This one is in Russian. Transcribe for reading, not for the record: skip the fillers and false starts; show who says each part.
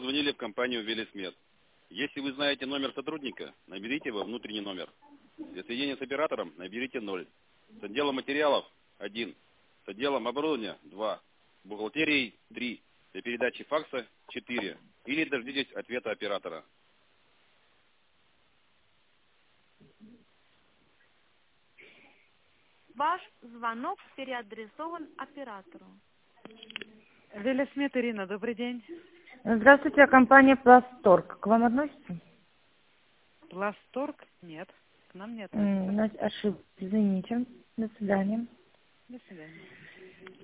Speaker 1: позвонили в компанию «Велисмед». Если вы знаете номер сотрудника, наберите его внутренний номер. Для соединения с оператором наберите 0. С отделом материалов 1. С отделом оборудования 2. С бухгалтерией 3. Для передачи факса 4. Или дождитесь ответа оператора.
Speaker 2: Ваш звонок переадресован оператору.
Speaker 3: Велисмед, Ирина, добрый день.
Speaker 4: Здравствуйте, компания «Пласторг». К вам относится?
Speaker 3: Пласторг? Нет, к нам не относится.
Speaker 4: Ошибка. Извините. До свидания.
Speaker 3: До свидания.